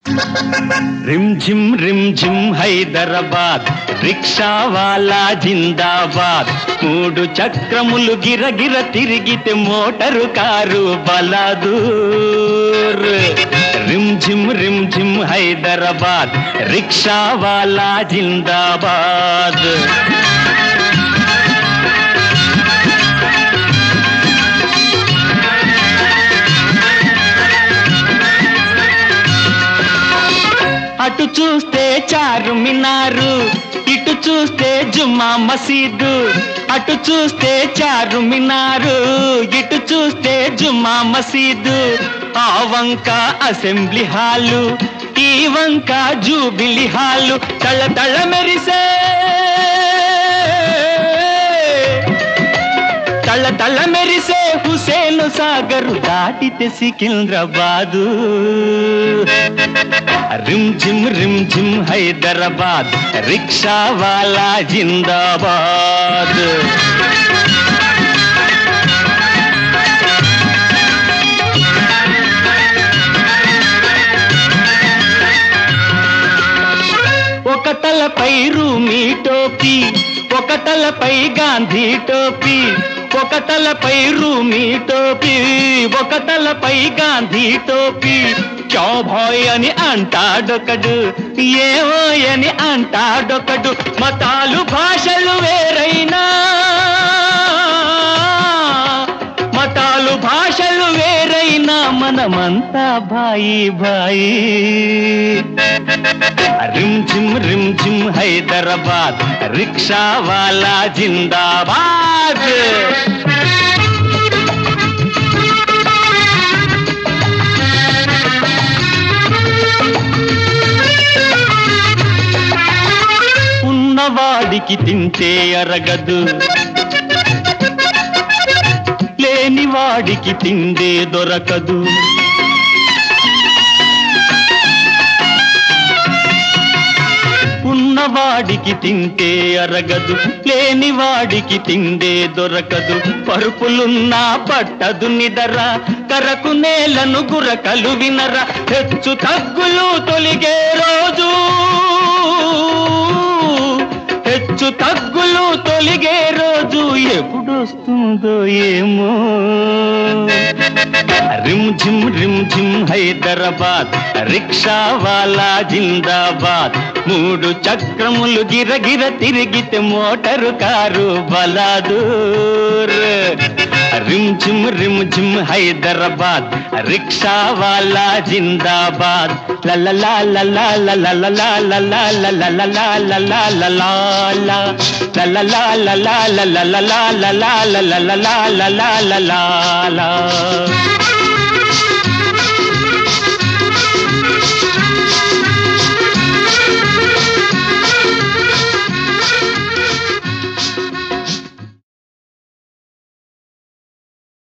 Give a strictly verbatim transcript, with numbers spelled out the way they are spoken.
rim झिम रिम झिम హైదరాబాద్ రిక్షా వాలా జిందాబాద్ మూడు చక్రములు గిరగిర తిరిగితే మోటారు కారు బలాదూర్ रिम झिम रिम झिम హైదరాబాద్ రిక్షా వాలా జిందాబాద్ అటు చూస్తే చారు మినారు ఇటు చూస్తే జుమ్మా మసీదు అటు చూస్తే చారు మినారు ఇటు చూస్తే జుమ్మా మసీదు ఆ వంక అసెంబ్లీ హాలు ఈ వంక జూబిలీ హాలు తళ తళ మెరిసే తళ తళ మెరిసే హుసేన్ సాగరు దాటితే సికింద్రాబాదు रिम झिम रिम झिम హైదరాబాద్ రిక్షా వాలా జిందాబాద్ ఒక తలపై రూమీ టోపీ ఒక తలపై గాంధీ టోపీ ఒక తలపై రూమీ టోపీ ఒక తలపై గాంధీ టోపీ క్యో భాయ్ అని అంటాడొకడు ఏమో అని అంటాడొకడు మతాలు భాషలు వేరైనా మతాలు భాషలు వేరైనా మనమంతా భాయి భాయి रिम झिम रिम झिम హైదరాబాద్ రిక్షా వాలా జిందాబాద్ ఉన్నవాడికి తింటే అరగదు లేని వాడికి తిండే దొరకదు ఉన్నవాడికి తింటే అరగదు లేని వాడికి తిండే దొరకదు పరుపులున్నా పట్టదు నిదర కరకు నేలను గురకలు వినర హెచ్చు తగ్గులు తొలిగే రోజు హెచ్చు తగ్గులు తొలిగే రోజు ఎప్పుడొస్తుందో ఏమో रिम झिम रिम झिम హైదరాబాద్ రిక్షా వాలా జిందాబాద్ మూడు చక్రములు గిరగిర తిరిగితే మోటారు కారు బలాదూర్ रिम झिम रिम झिम హైదరాబాద్ రిక్షా వాలా జిందాబాద్ లలలా లలలా లలలా లలలా లలలా లలలా లలలా లలలా లలలా లలలా లలలా లలలా లలలా